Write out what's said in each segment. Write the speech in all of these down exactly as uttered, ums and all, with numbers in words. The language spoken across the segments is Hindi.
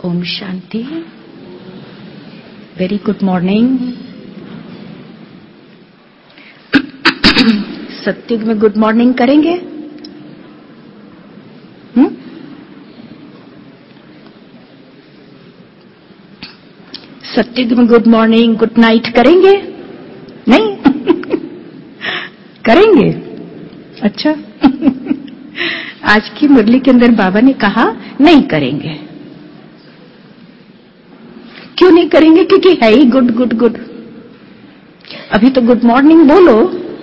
ओम शांति। Very good morning. सत्युग में गुड मॉर्निंग करेंगे? हुँ? सत्युग में गुड मॉर्निंग गुड नाइट करेंगे? नहीं? करेंगे? अच्छा। आज की मुरली के अंदर बाबा ने कहा नहीं करेंगे। क्यों नहीं करेंगे? क्योंकि है ही गुड गुड गुड। अभी तो गुड मॉर्निंग बोलो।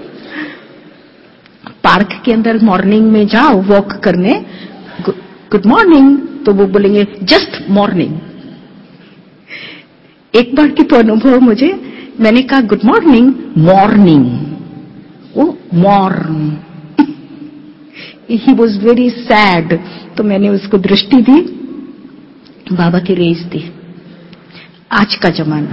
पार्क के अंदर मॉर्निंग में जाओ वॉक करने, गुड मॉर्निंग, तो वो बोलेंगे जस्ट मॉर्निंग। एक बार की तो अनुभव मुझे, मैंने कहा गुड मॉर्निंग, मॉर्निंग, वो morn. He was very sad. तो मैंने उसको दृष्टि दी, बाबा की रेस दी। आज का जमाना।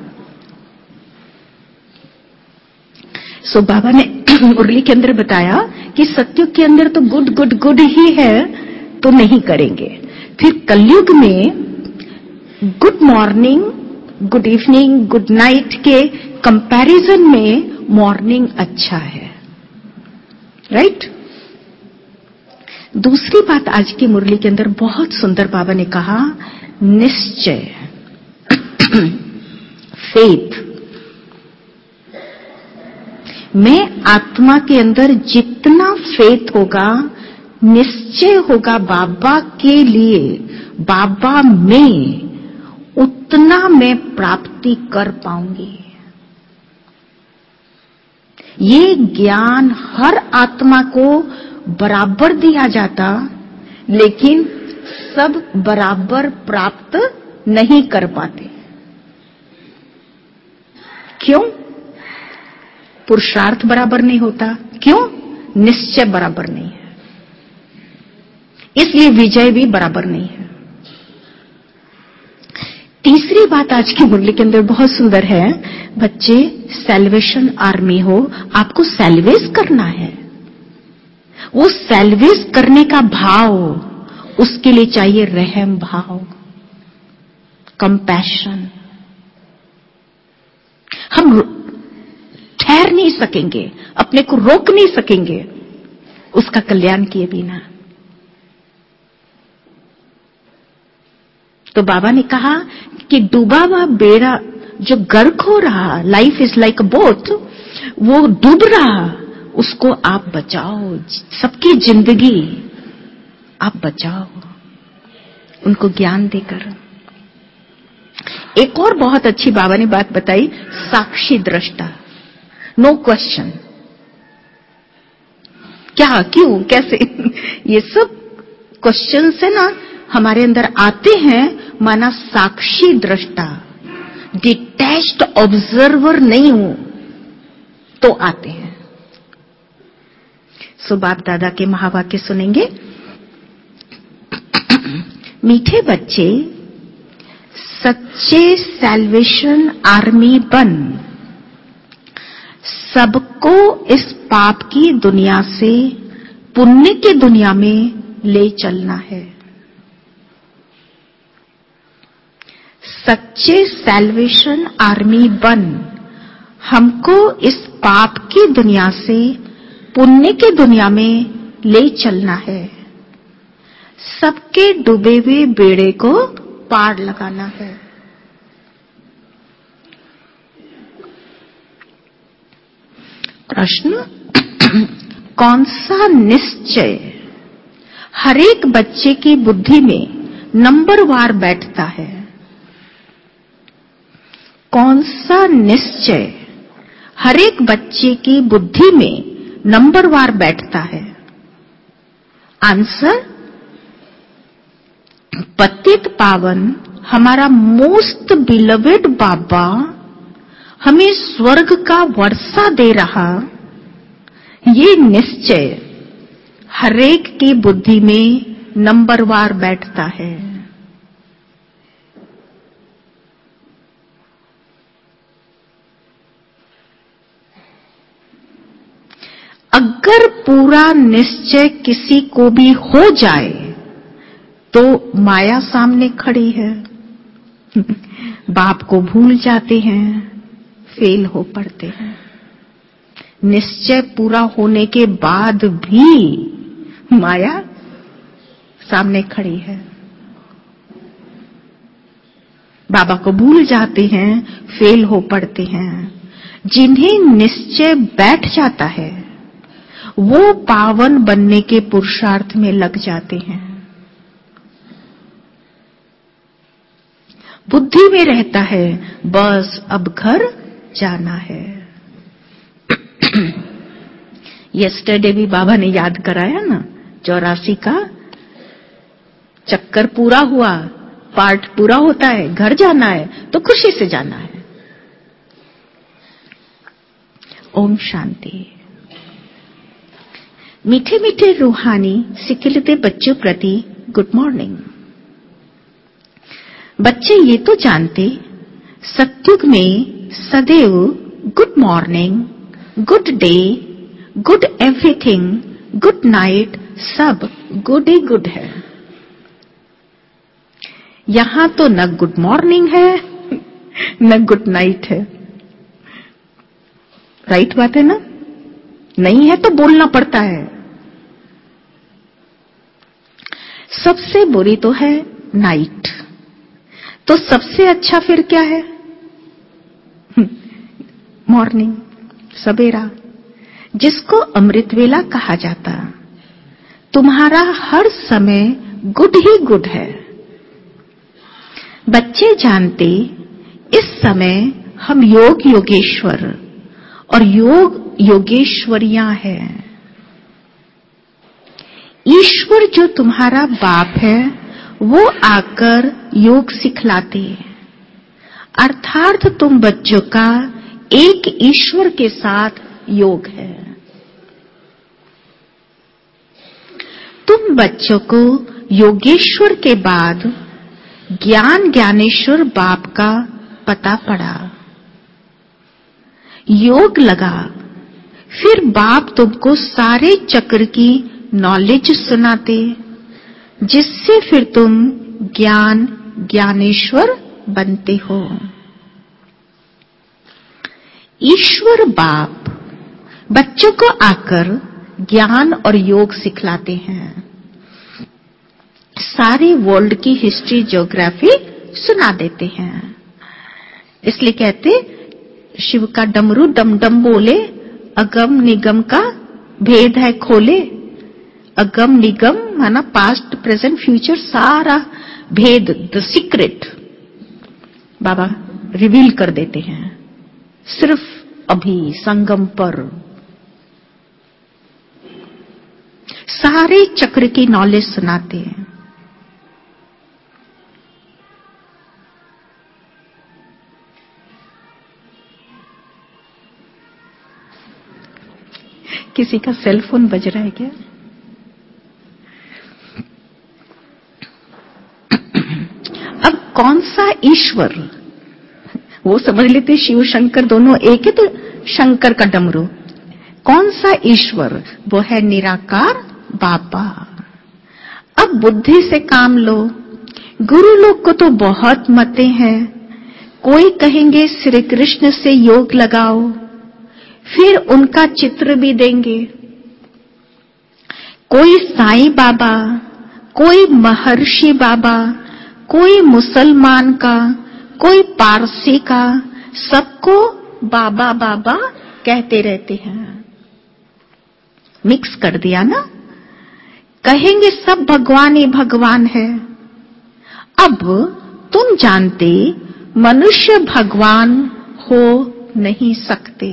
सो बाबा ने मुरली के अंदर बताया कि सत्युग के अंदर तो गुड गुड गुड ही है, तो नहीं करेंगे। फिर कलयुग में good morning, good evening, good night के कंपैरिजन में मॉर्निंग अच्छा है, राइट right? दूसरी बात आज की मुरली के अंदर बहुत सुंदर बाबा ने कहा, निश्चय, फेथ। मैं आत्मा के अंदर जितना फेथ होगा, निश्चय होगा बाबा के लिए, बाबा में, उतना मैं प्राप्ति कर पाऊंगी। ये ज्ञान हर आत्मा को बराबर दिया जाता, लेकिन सब बराबर प्राप्त नहीं कर पाते। क्यों? पुरुषार्थ बराबर नहीं होता। क्यों? निश्चय बराबर नहीं है, इसलिए विजय भी बराबर नहीं है। तीसरी बात आज की मुरली के अंदर बहुत सुंदर है, बच्चे सैल्वेशन आर्मी हो, आपको सैल्वेज करना है। वो सैल्वेज करने का भाव, उसके लिए चाहिए रहम भाव, कंपैशन। हम ठहर नहीं सकेंगे, अपने को रोक नहीं सकेंगे उसका कल्याण किए बिना। तो बाबा ने कहा कि डूबा हुआ बेड़ा जो गर्क हो रहा, life is like a boat, वो डूब रहा, उसको आप बचाओ। सबकी जिंदगी आप बचाओ, उनको ज्ञान देकर। एक और बहुत अच्छी बाबा ने बात बताई, साक्षी दृष्टा, नो क्वेश्चन। क्या, क्यों, कैसे, ये सब क्वेश्चन से ना हमारे अंदर आते हैं, माना साक्षी दृष्टा, डिटैच्ड ऑब्जर्वर नहीं हूं तो आते हैं। सो बाप दादा के महावाक्य सुनेंगे। मीठे बच्चे, सच्चे सैल्वेशन आर्मी बन, सबको इस पाप की दुनिया से पुण्य की दुनिया में ले चलना है। सच्चे सैल्वेशन आर्मी बन, हमको इस पाप की दुनिया से पुण्य की दुनिया में ले चलना है। सबके डूबे हुए बेड़े को पार लगाना है। प्रश्न, कौन सा निश्चय हर एक बच्चे की बुद्धि में नंबरवार बैठता है? कौन सा निश्चय हर एक बच्चे की बुद्धि में नंबरवार बैठता है? आंसर, पतित पावन हमारा मोस्ट बिलवेड बाबा हमें स्वर्ग का वर्षा दे रहा, ये निश्चय हरेक की बुद्धि में नंबरवार बैठता है। अगर पूरा निश्चय किसी को भी हो जाए तो माया सामने खड़ी है, बाप को भूल जाते हैं, फेल हो पड़ते हैं। निश्चय पूरा होने के बाद भी माया सामने खड़ी है, बाबा को भूल जाते हैं, फेल हो पड़ते हैं। जिन्हें निश्चय बैठ जाता है वो पावन बनने के पुरुषार्थ में लग जाते हैं। बुद्धि में रहता है बस अब घर जाना है। यस्टरडे भी बाबा ने याद कराया ना, चौरासी का चक्कर पूरा हुआ, पार्ट पूरा होता है, घर जाना है तो खुशी से जाना है। ओम शांति। मीठे मीठे रूहानी सिखिलते बच्चों प्रति गुड मॉर्निंग। बच्चे ये तो जानते सत्युग में सदैव good morning, good day, good everything, good night सब गुड ही गुड है। यहां तो न गुड मॉर्निंग है न गुड नाइट है। राइट बात है ना? नहीं है तो बोलना पड़ता है। सबसे बुरी तो है नाइट, तो सबसे अच्छा फिर क्या है? मॉर्निंग, सवेरा, जिसको अमृत वेला कहा जाता। तुम्हारा हर समय गुड ही गुड है। बच्चे जानते इस समय हम योग योगेश्वर और योग योगेश्वरियां हैं। ईश्वर जो तुम्हारा बाप है वो आकर योग सिखलाते, अर्थात तुम बच्चों का एक ईश्वर के साथ योग है। तुम बच्चों को योगेश्वर के बाद ज्ञान ज्ञानेश्वर बाप का पता पड़ा, योग लगा, फिर बाप तुमको सारे चक्र की नॉलेज सुनाते, जिससे फिर तुम ज्ञान ज्ञानेश्वर बनते हो। ईश्वर बाप बच्चों को आकर ज्ञान और योग सिखलाते हैं, सारी वर्ल्ड की हिस्ट्री ज्योग्राफी सुना देते हैं। इसलिए कहते शिव का डमरू डम डम बोले, अगम निगम का भेद है खोले। अगम निगम माना पास्ट प्रेजेंट फ्यूचर, सारा भेद, द सीक्रेट बाबा रिवील कर देते हैं सिर्फ अभी संगम पर। सारे चक्र की नॉलेज सुनाते हैं। किसी का सेल फोन बज रहा है क्या? अब कौन सा ईश्वर, वो समझ लेते शिव शंकर दोनों एक है, तो शंकर का डमरू। कौन सा ईश्वर? वो है निराकार बाबा। अब बुद्धि से काम लो। गुरु लोग को तो बहुत मते हैं, कोई कहेंगे श्री कृष्ण से योग लगाओ, फिर उनका चित्र भी देंगे। कोई साईं बाबा, कोई महर्षि बाबा, कोई मुसलमान का, कोई पारसी का, सबको बाबा बाबा कहते रहते हैं। मिक्स कर दिया ना, कहेंगे सब भगवान ही भगवान है। अब तुम जानते मनुष्य भगवान हो नहीं सकते।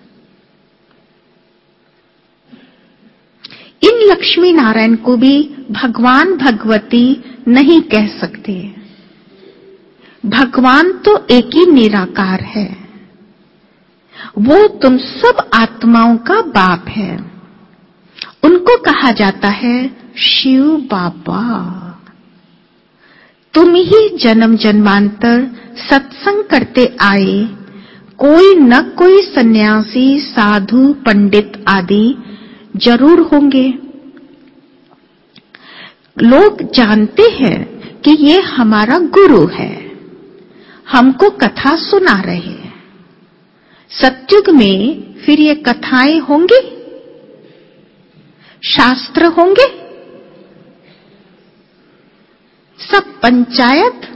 इन लक्ष्मी नारायण को भी भगवान भगवती नहीं कह सकते। भगवान तो एक ही निराकार है, वो तुम सब आत्माओं का बाप है। उनको कहा जाता है शिव बाबा। तुम ही जन्म जन्मांतर सत्संग करते आए, कोई न कोई सन्यासी साधु पंडित आदि जरूर होंगे। लोग जानते हैं कि ये हमारा गुरु है, हमको कथा सुना रहे हैं। सतयुग में फिर ये कथाएं होंगी, शास्त्र होंगे, सब पंचायत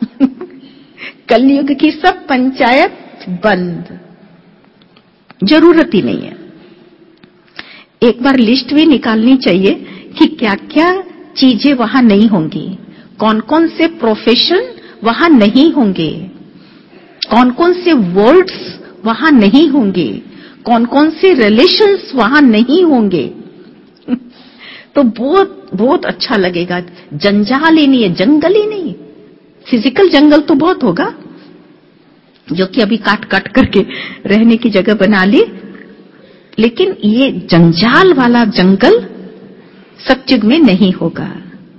कलयुग की सब पंचायत बंद, जरूरत ही नहीं है। एक बार लिस्ट भी निकालनी चाहिए कि क्या क्या चीजें वहां नहीं होंगी, कौन कौन से प्रोफेशन वहां नहीं होंगे, कौन कौन से वर्ड्स वहां नहीं होंगे, कौन कौन से रिलेशंस वहां नहीं होंगे। तो बहुत बहुत अच्छा लगेगा। जंजाल ही नहीं है, जंगल ही नहीं। फिजिकल जंगल तो बहुत होगा, जो कि अभी काट काट करके रहने की जगह बना ली, लेकिन ये जंजाल वाला जंगल सतयुग में नहीं होगा।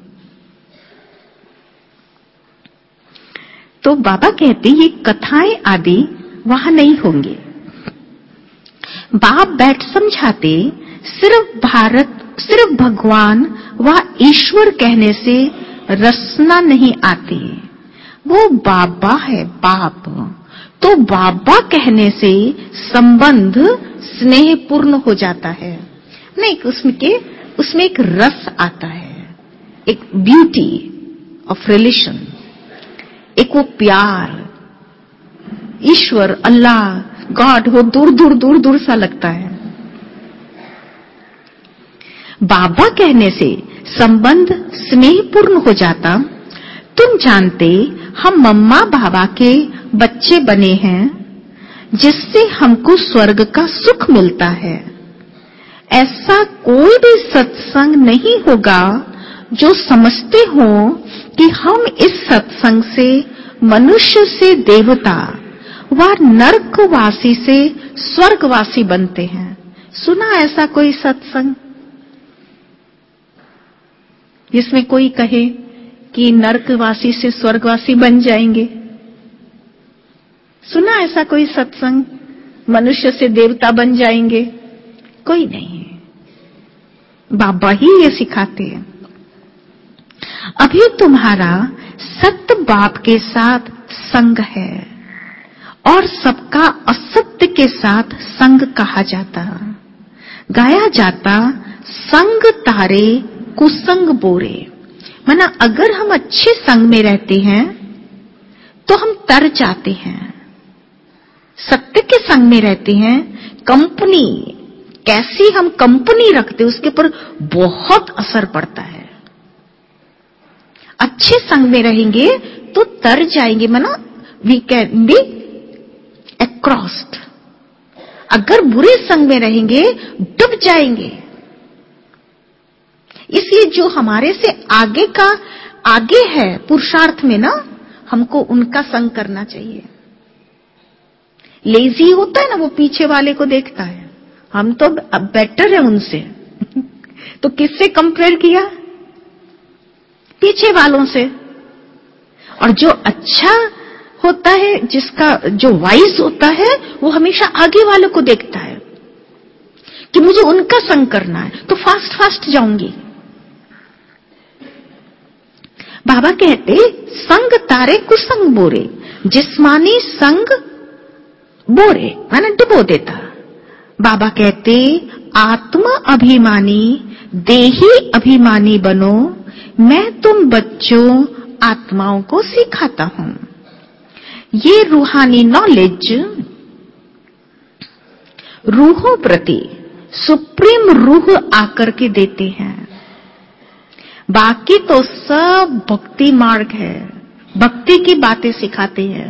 तो बाबा कहते ये कथाएं आदि वहां नहीं होंगे। बाप बैठ समझाते, सिर्फ भारत, सिर्फ भगवान व ईश्वर कहने से रसना नहीं आती। वो बाबा है, बाप। तो बाबा कहने से संबंध स्नेहपूर्ण हो जाता है। नहीं, उसमें उसमें एक रस आता है, एक ब्यूटी ऑफ रिलेशन, एक वो प्यार। ईश्वर, अल्लाह, गॉड वो दूर दूर दूर दूर सा लगता है। बाबा कहने से संबंध स्नेहपूर्ण हो जाता। तुम जानते हम मम्मा बाबा के बच्चे बने हैं, जिससे हमको स्वर्ग का सुख मिलता है। ऐसा कोई भी सत्संग नहीं होगा जो समझते हो कि हम इस सत्संग से मनुष्य से देवता व नरकवासी से स्वर्गवासी बनते हैं। सुना ऐसा कोई सत्संग जिसमें कोई कहे कि नरकवासी से स्वर्गवासी बन जाएंगे? सुना ऐसा कोई सत्संग, मनुष्य से देवता बन जाएंगे? कोई नहीं है। बाबा ही ये सिखाते हैं। अभी तुम्हारा सत्य बाप के साथ संग है और सबका असत्य के साथ संग कहा जाता, गाया जाता। संग तारे कुसंग बोरे, माना अगर हम अच्छे संग में रहते हैं तो हम तर जाते हैं, सत्य के संग में रहते हैं। कंपनी कैसी हम कंपनी रखते उसके ऊपर बहुत असर पड़ता है। अच्छे संग में रहेंगे तो तर जाएंगे, माना वी कैन बी अक्रॉस्ड। अगर बुरे संग में रहेंगे डूब जाएंगे। इसलिए जो हमारे से आगे का आगे है पुरुषार्थ में ना, हमको उनका संग करना चाहिए। लेजी होता है ना, वो पीछे वाले को देखता है, हम तो बेटर है उनसे। तो किससे कंपेयर किया? पीछे वालों से। और जो अच्छा होता है, जिसका जो वाइज होता है, वो हमेशा आगे वालों को देखता है कि मुझे उनका संग करना है, तो फास्ट फास्ट जाऊंगी। बाबा कहते संग तारे कुसंग बोरे, जिस्मानी संग बोरे माने डुबो देता। बाबा कहते आत्मा अभिमानी देही अभिमानी बनो, मैं तुम बच्चों आत्माओं को सिखाता हूं। ये रूहानी नॉलेज रूहों प्रति सुप्रीम रूह आकर के देते हैं। बाकी तो सब भक्ति मार्ग है, भक्ति की बातें सिखाते हैं,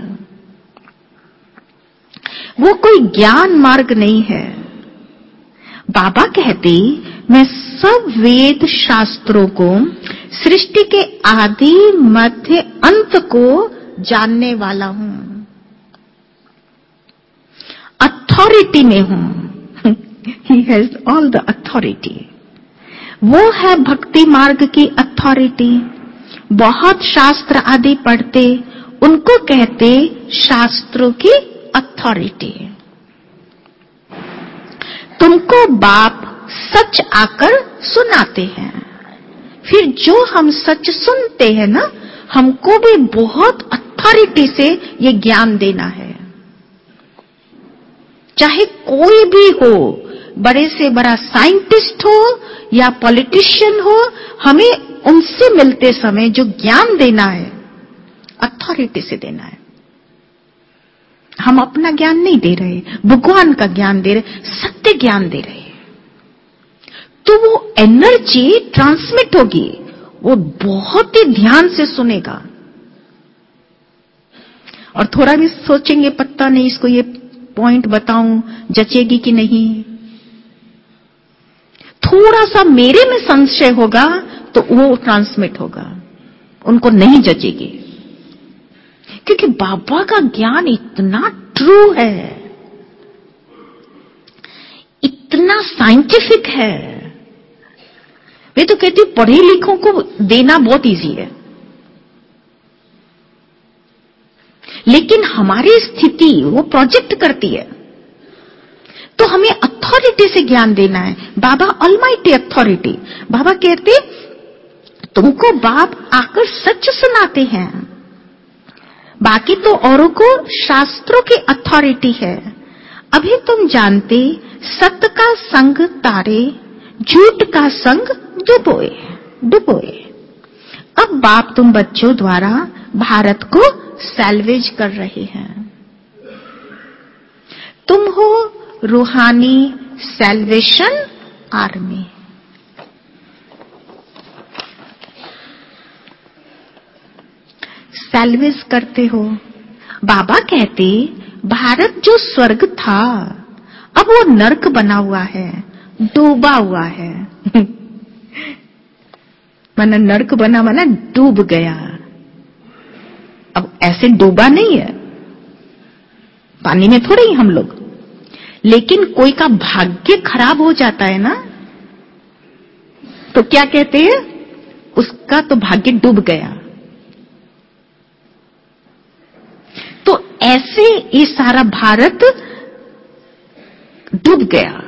वो कोई ज्ञान मार्ग नहीं है। बाबा कहते मैं सब वेद शास्त्रों को, सृष्टि के आदि मध्य अंत को जानने वाला हूं, अथॉरिटी में हूं। He has all the authority. वो है भक्ति मार्ग की अथॉरिटी। बहुत शास्त्र आदि पढ़ते, उनको कहते शास्त्रों की अथॉरिटी। तुमको बाप सच आकर सुनाते हैं, फिर जो हम सच सुनते हैं ना, हमको भी बहुत अथॉरिटी से ये ज्ञान देना है। चाहे कोई भी हो, बड़े से बड़ा साइंटिस्ट हो या पॉलिटिशियन हो, हमें उनसे मिलते समय जो ज्ञान देना है, अथॉरिटी से देना है। हम अपना ज्ञान नहीं दे रहे, भगवान का ज्ञान दे रहे, सत्य ज्ञान दे रहे। तो वो एनर्जी ट्रांसमिट होगी, वो बहुत ही ध्यान से सुनेगा। और थोड़ा भी सोचेंगे, पता नहीं इसको ये पॉइंट बताऊं, जचेगी कि नहीं। थोड़ा सा मेरे में संशय होगा तो वो ट्रांसमिट होगा, उनको नहीं जचेगी। क्योंकि बाबा का ज्ञान इतना ट्रू है, इतना साइंटिफिक है। मैं तो कहती हूं पढ़े लिखों को देना बहुत इजी है, लेकिन हमारी स्थिति वो प्रोजेक्ट करती है। तो हमें अथॉरिटी से ज्ञान देना है। बाबा ऑलमाइटी अथॉरिटी। बाबा कहते तुमको बाप आकर सच सुनाते हैं, बाकी तो औरों को शास्त्रों की अथॉरिटी है। अभी तुम जानते सत्य का संग तारे, झूठ का संग डुबोए डुबोए। अब बाप तुम बच्चों द्वारा भारत को सैल्वेज कर रहे हैं। तुम हो रूहानी सैल्वेशन आर्मी। सैल्वेज करते हो। बाबा कहते भारत जो स्वर्ग था अब वो नर्क बना हुआ है, डूबा हुआ है। माना नर्क बना माना डूब गया। अब ऐसे डूबा नहीं है, पानी में थोड़े ही हम लोग, लेकिन कोई का भाग्य खराब हो जाता है ना, तो क्या कहते हैं, उसका तो भाग्य डूब गया। तो ऐसे ये सारा भारत डूब गया,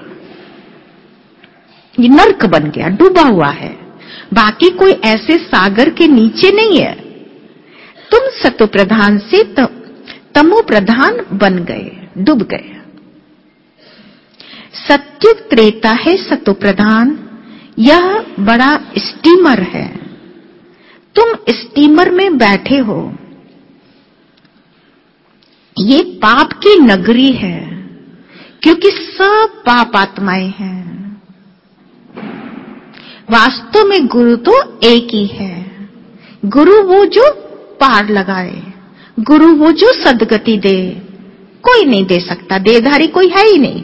ये नर्क बन गया, डूबा हुआ है। बाकी कोई ऐसे सागर के नीचे नहीं है। तुम सतो प्रधान से तमो प्रधान बन गए, डूब गए। सत्युग त्रेता है सतो प्रधान, यह बड़ा स्टीमर है। तुम स्टीमर में बैठे हो। ये पाप की नगरी है, क्योंकि सब पाप आत्माएं हैं। वास्तव में गुरु तो एक ही है। गुरु वो जो पार लगाए, गुरु वो जो सद्गति दे। कोई नहीं दे सकता, देहधारी कोई है ही नहीं।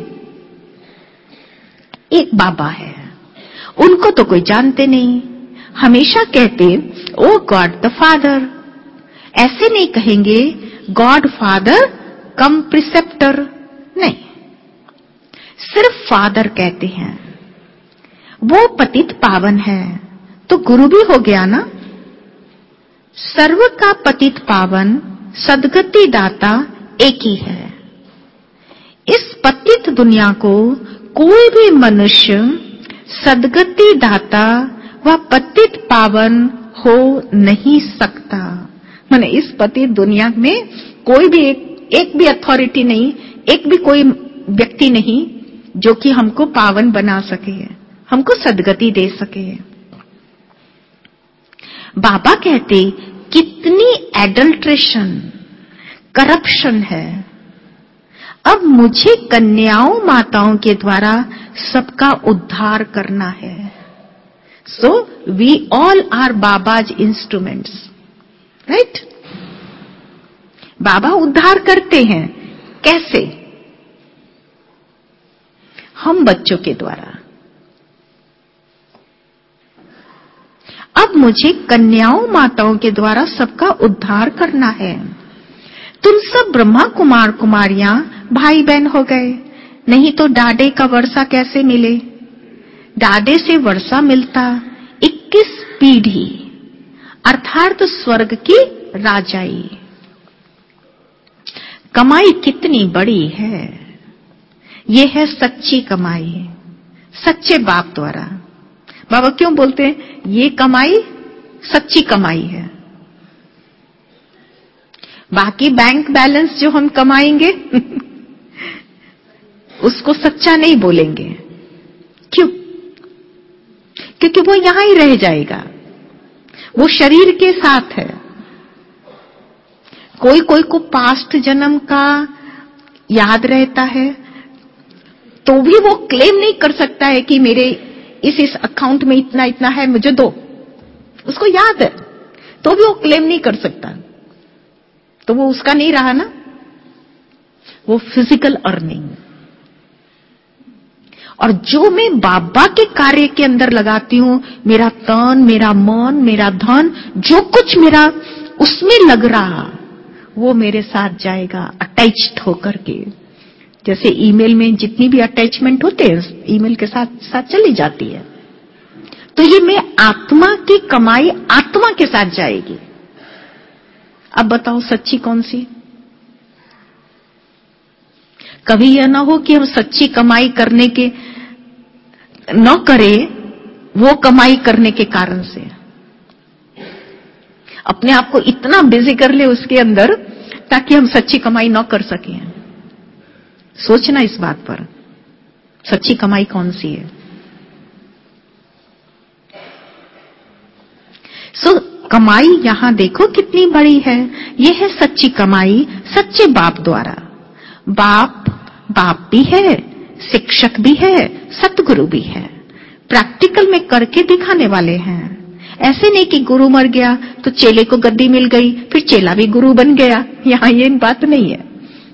एक बाबा है, उनको तो कोई जानते नहीं। हमेशा कहते ओ गॉड द फादर। ऐसे नहीं कहेंगे गॉड फादर कम प्रिसेप्टर, नहीं, सिर्फ फादर कहते हैं। वो पतित पावन है तो गुरु भी हो गया ना। सर्व का पतित पावन सद्गति दाता एक ही है। इस पतित दुनिया को कोई भी मनुष्य सद्गति दाता व पतित पावन हो नहीं सकता। माने इस पतित दुनिया में कोई भी एक, एक भी अथॉरिटी नहीं, एक भी कोई व्यक्ति नहीं जो कि हमको पावन बना सके, हमको सद्गति दे सके। बाबा कहते कितनी एडल्ट्रेशन, करप्शन है। अब मुझे कन्याओं माताओं के द्वारा सबका उद्धार करना है। So we all are Baba's instruments, right. Baba उद्धार करते हैं, कैसे? हम बच्चों के द्वारा। अब मुझे कन्याओं माताओं के द्वारा सबका उद्धार करना है। तुम सब ब्रह्मा कुमार कुमारियां भाई बहन हो गए, नहीं तो डाडे का वर्षा कैसे मिले? डाडे से वर्षा मिलता इक्कीस पीढ़ी, अर्थात स्वर्ग की राजाई। कमाई कितनी बड़ी है, ये है सच्ची कमाई, सच्चे बाप द्वारा। बाबा क्यों बोलते हैं ये कमाई सच्ची कमाई है, बाकी बैंक बैलेंस जो हम कमाएंगे उसको सच्चा नहीं बोलेंगे। क्यों? क्योंकि वो यहां ही रह जाएगा, वो शरीर के साथ है। कोई कोई को पास्ट जन्म का याद रहता है तो भी वो क्लेम नहीं कर सकता है कि मेरे इस इस अकाउंट में इतना इतना है, मुझे दो। उसको याद है तो भी वो क्लेम नहीं कर सकता, तो वो उसका नहीं रहा ना, वो फिजिकल अर्निंग। और जो मैं बाबा के कार्य के अंदर लगाती हूं, मेरा तन, मेरा मन, मेरा धन, जो कुछ मेरा उसमें लग रहा, वो मेरे साथ जाएगा अटैच्ड होकर के। जैसे ईमेल में जितनी भी अटैचमेंट होते हैं ईमेल के साथ साथ चली जाती है। तो ये मैं आत्मा की कमाई आत्मा के साथ जाएगी। अब बताओ सच्ची कौन सी? कभी यह ना हो कि हम सच्ची कमाई करने के न करें, वो कमाई करने के कारण से अपने आप को इतना बिजी कर ले उसके अंदर ताकि हम सच्ची कमाई न कर सकें। सोचना इस बात पर, सच्ची कमाई कौन सी है? सो so, कमाई यहां देखो कितनी बड़ी है। यह है सच्ची कमाई सच्चे बाप द्वारा। बाप बाप भी है, शिक्षक भी है, सतगुरु भी है, प्रैक्टिकल में करके दिखाने वाले हैं। ऐसे नहीं कि गुरु मर गया तो चेले को गद्दी मिल गई फिर चेला भी गुरु बन गया, यहां ये बात नहीं है।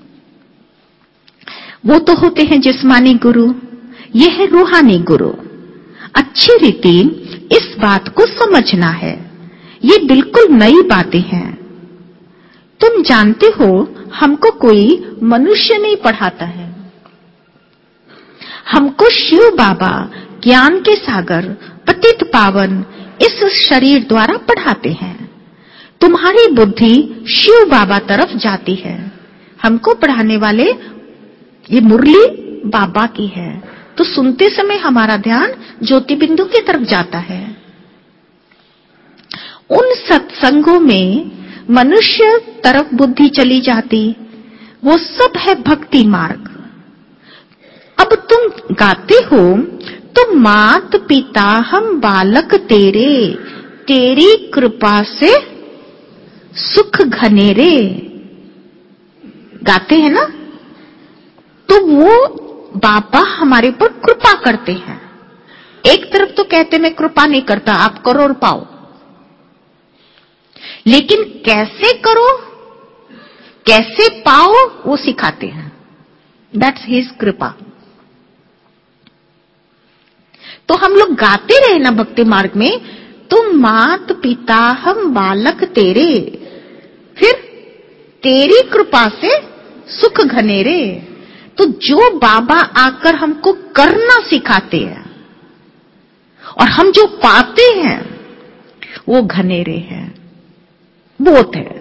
वो तो होते हैं जिस्मानी गुरु, ये है रूहानी गुरु। अच्छी रीति इस बात को समझना है, ये बिल्कुल नई बातें हैं। तुम जानते हो हमको कोई मनुष्य नहीं पढ़ाता है, हमको शिव बाबा ज्ञान के सागर पतित पावन इस शरीर द्वारा पढ़ाते हैं। तुम्हारी बुद्धि शिव बाबा तरफ जाती है। हमको पढ़ाने वाले ये मुरली बाबा की है, तो सुनते समय हमारा ध्यान ज्योति बिंदु की तरफ जाता है। उन सत्संगों में मनुष्य तरफ बुद्धि चली जाती, वो सब है भक्ति मार्ग। अब तुम गाते हो, तुम मात पिता हम बालक तेरे, तेरी कृपा से सुख घनेरे, गाते हैं ना? तो वो बाबा हमारे पर कृपा करते हैं। एक तरफ तो कहते मैं कृपा नहीं करता, आप करो और पाओ, लेकिन कैसे करो कैसे पाओ वो सिखाते हैं। दैट्स हिज कृपा। तो हम लोग गाते रहे ना भक्ति मार्ग में, तुम मात पिता हम बालक तेरे, फिर तेरी कृपा से सुख घनेरे। तो जो बाबा आकर हमको करना सिखाते हैं और हम जो पाते हैं वो घनेरे हैं, बहुत है।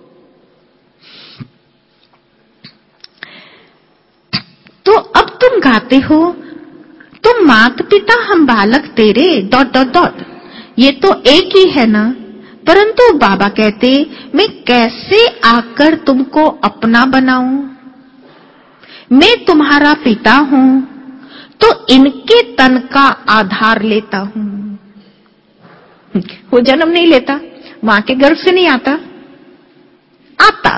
तो अब तुम गाते हो, तुम मात पिता हम बालक तेरे डॉट डॉट डॉट, ये तो एक ही है ना। परंतु बाबा कहते मैं कैसे आकर तुमको अपना बनाऊं, मैं तुम्हारा पिता हूं तो इनके तन का आधार लेता हूं। वो जन्म नहीं लेता, मां के गर्भ से नहीं आता, आता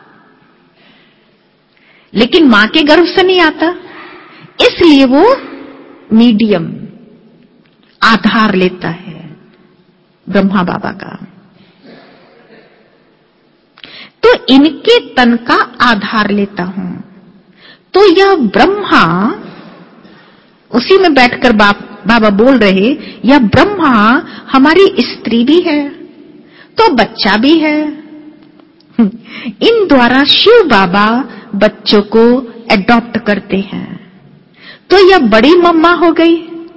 लेकिन मां के गर्भ से नहीं आता, इसलिए वो मीडियम आधार लेता है ब्रह्मा बाबा का। तो इनके तन का आधार लेता हूं। तो यह ब्रह्मा, उसी में बैठकर बाप बाबा बोल रहे, यह ब्रह्मा हमारी स्त्री भी है तो बच्चा भी है। इन द्वारा शिव बाबा बच्चों को एडॉप्ट करते हैं। तो यह बड़ी मम्मा हो गई,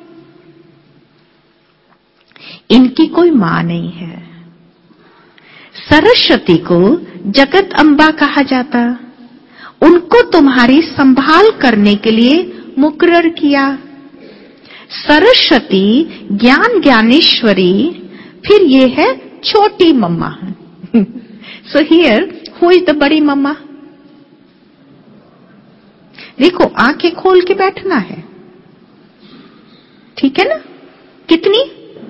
इनकी कोई मां नहीं है। सरस्वती को जगत अम्बा कहा जाता, उनको तुम्हारी संभाल करने के लिए मुकर्रर किया। सरस्वती, ज्ञान ज्ञानेश्वरी, फिर ये है छोटी Mamma. So here who is the बड़ी मम्मा? देखो, आंखें खोल के बैठना है, ठीक है ना? कितनी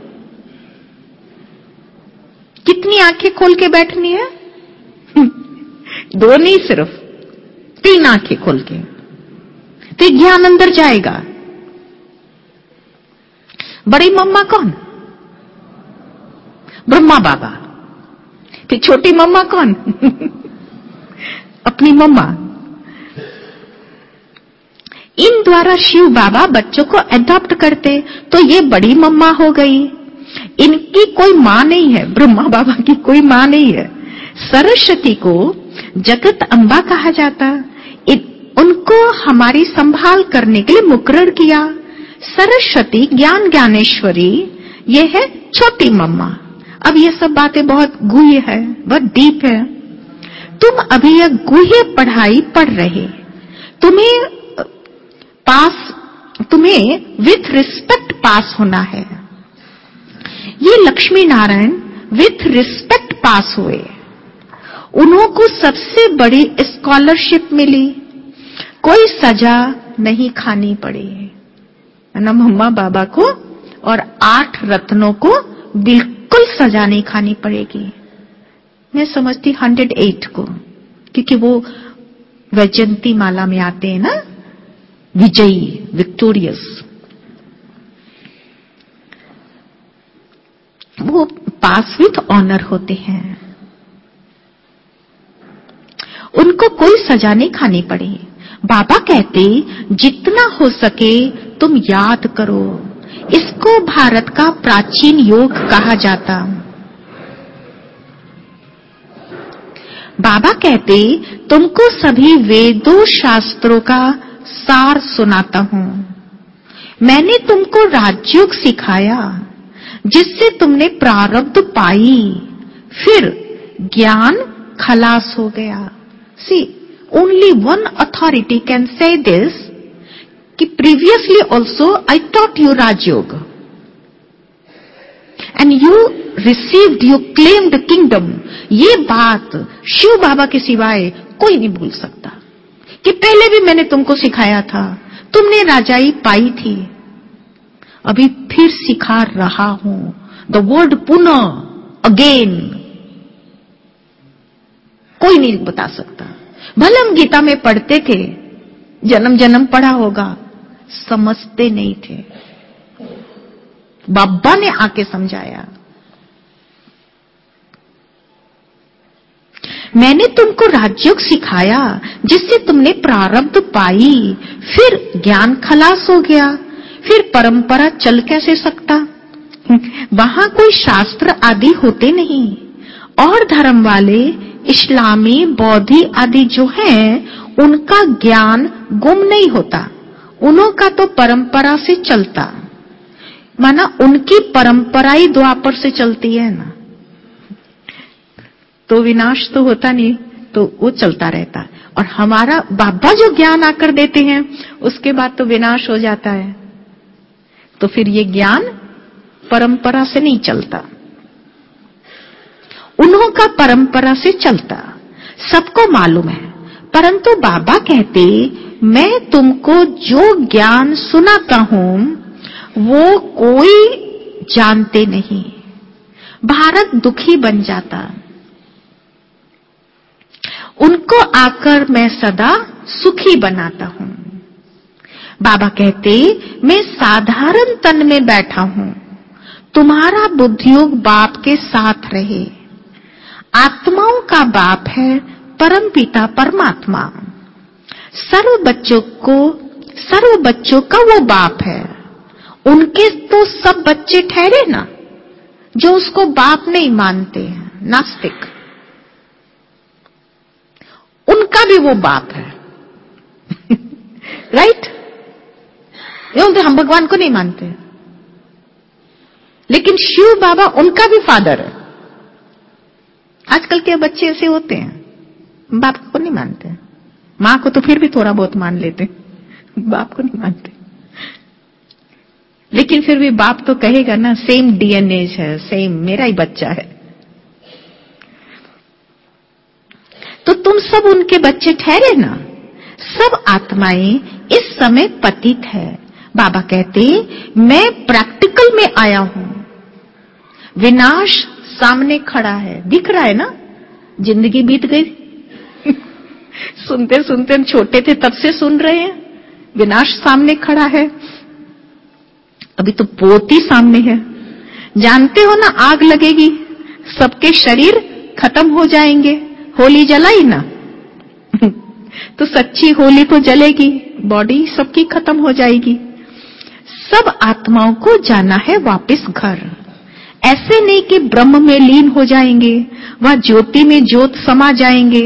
कितनी आंखें खोल के बैठनी है? दो नहीं, सिर्फ तीन आंखें खोल के, तो ज्ञान अंदर जाएगा। बड़ी मम्मा कौन? ब्रह्मा बाबा। फिर छोटी मम्मा कौन? अपनी मम्मा। इन द्वारा शिव बाबा बच्चों को अडॉप्ट करते, तो ये बड़ी मम्मा हो गई। इनकी कोई मां नहीं है, ब्रह्मा बाबा की कोई मां नहीं है। सरस्वती को जगत अम्बा कहा जाता, उनको हमारी संभाल करने के लिए मुकर्रर किया। सरस्वती, ज्ञान ज्ञानेश्वरी, ये है छोटी मम्मा। अब ये सब बातें बहुत गुह्य है, बहुत डीप है। तुम अभी यह गुह्य पढ़ाई पढ़ रहे, तुम्हें पास, तुम्हें विथ रिस्पेक्ट पास होना है। ये Lakshmi Narayan with respect pass हुए, उन्हों को सबसे बड़ी स्कॉलरशिप मिली, कोई सजा नहीं खानी पड़ी ना मम्मा बाबा को, और आठ रत्नों को बिल्कुल सजा नहीं खानी पड़ेगी। मैं समझती हंड्रेड एट को, क्योंकि वो वैजयंती माला में आते हैं ना, विजयी, विक्टोरियस। वो पास विथ ऑनर होते हैं, उनको कोई सजा नहीं खानी पड़ी। बाबा कहते जितना हो सके तुम याद करो, इसको भारत का प्राचीन योग कहा जाता। बाबा कहते तुमको सभी वेदों शास्त्रों का सार सुनाता हूं। मैंने तुमको राजयोग सिखाया जिससे तुमने प्रारब्ध पाई, फिर ज्ञान खलास हो गया। सी, only one authority can say this, कि previously also I taught you Rajyoga and you received, you claimed kingdom। ये बात शिव बाबा के सिवाय कोई नहीं भूल सकता कि पहले भी मैंने तुमको सिखाया था, तुमने राजाई पाई थी, अभी फिर सिखा रहा हूं। द वर्ड पुनः, अगेन, कोई नहीं बता सकता। भले हम गीता में पढ़ते थे, जन्म जन्म पढ़ा होगा, समझते नहीं थे। बाबा ने आके समझाया। मैंने तुमको राजयोग सिखाया जिससे तुमने प्रारब्ध पाई, फिर ज्ञान खलास हो गया, फिर परंपरा चल कैसे सकता? वहां कोई शास्त्र आदि होते नहीं, और धर्म वाले इस्लामी, बौद्धि आदि जो हैं, उनका ज्ञान गुम नहीं होता, उन्हों का तो परंपरा से चलता। माना उनकी परंपरा ही द्वापर से चलती है ना, तो विनाश तो होता नहीं, तो वो चलता रहता। और हमारा बाबा जो ज्ञान आकर देते हैं, उसके बाद तो विनाश हो जाता है, तो फिर ये ज्ञान परंपरा से नहीं चलता, उन्हों का परंपरा से चलता, सबको मालूम है। परंतु बाबा कहते मैं तुमको जो ज्ञान सुनाता हूं वो कोई जानते नहीं। भारत दुखी बन जाता, उनको आकर मैं सदा सुखी बनाता हूं। बाबा कहते मैं साधारण तन में बैठा हूं, तुम्हारा बुद्धियोग बाप के साथ रहे। आत्माओं का बाप है परम पिता परमात्मा, सर्व बच्चों को, सर्व बच्चों का वो बाप है। उनके तो सब बच्चे ठहरे ना जो उसको बाप नहीं मानते हैं, नास्तिक, उनका भी वो बाप है। राइट? ये बोलते हम भगवान को नहीं मानते, लेकिन शिव बाबा उनका भी फादर है। आजकल के बच्चे ऐसे होते हैं, बाप को नहीं मानते, मां को तो फिर भी थोड़ा बहुत मान लेते, बाप को नहीं मानते। लेकिन फिर भी बाप तो कहेगा ना, सेम डीएनए है, सेम मेरा ही बच्चा है। तो तुम सब उनके बच्चे ठहरे ना। सब आत्माएं इस समय पतित है। बाबा कहते मैं प्रैक्टिकल में आया हूं। विनाश सामने खड़ा है, दिख रहा है ना। जिंदगी बीत गई सुनते सुनते हम छोटे थे तब से सुन रहे हैं, विनाश सामने खड़ा है। अभी तो पोती सामने है। जानते हो ना, आग लगेगी, सबके शरीर खत्म हो जाएंगे। होली जलाई ना तो सच्ची होली तो जलेगी, बॉडी सबकी खत्म हो जाएगी। सब आत्माओं को जाना है वापस घर। ऐसे नहीं कि ब्रह्म में लीन हो जाएंगे, वह ज्योति में ज्योत समा जाएंगे।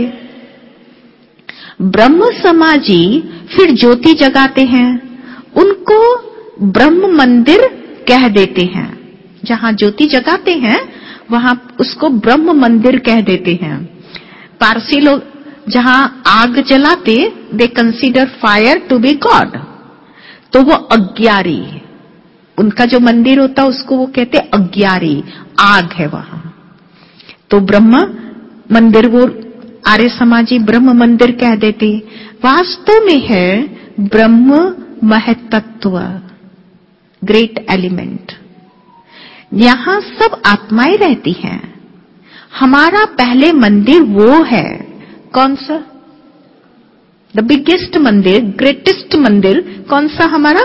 ब्रह्म समाजी फिर ज्योति जगाते हैं, उनको ब्रह्म मंदिर कह देते हैं। जहां ज्योति जगाते हैं वहां उसको ब्रह्म मंदिर कह देते हैं। पारसी लोग जहां आग जलाते, they consider fire to be God, तो वो अज्ञारी, उनका जो मंदिर होता उसको वो कहते अज्ञारी, आग है वहां। तो ब्रह्म मंदिर वो आर्य समाजी ब्रह्म मंदिर कह देते। वास्तव में है ब्रह्म महतत्व, ग्रेट एलिमेंट। यहां सब आत्माएं रहती हैं। हमारा पहले मंदिर वो है, कौन सा? द बिगेस्ट मंदिर, ग्रेटेस्ट मंदिर कौन सा हमारा?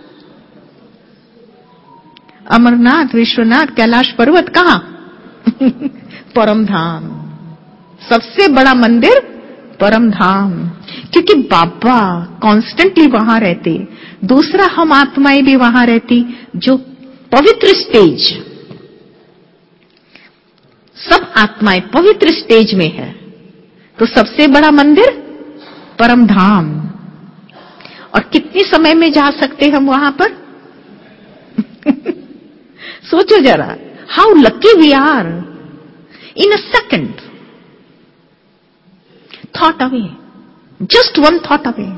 अमरनाथ, विश्वनाथ, कैलाश पर्वत। कहां? परम धाम। सबसे बड़ा मंदिर परम धाम, क्योंकि बाबा कॉन्स्टेंटली वहां रहते। दूसरा, हम आत्माएं भी वहां रहती, जो पवित्र स्टेज, सब आत्माएं पवित्र स्टेज में है। तो सबसे बड़ा मंदिर परम धाम। और कितने समय में जा सकते हम वहां पर? सोचो जरा, how lucky we are. In a second, thought away, just one thought away,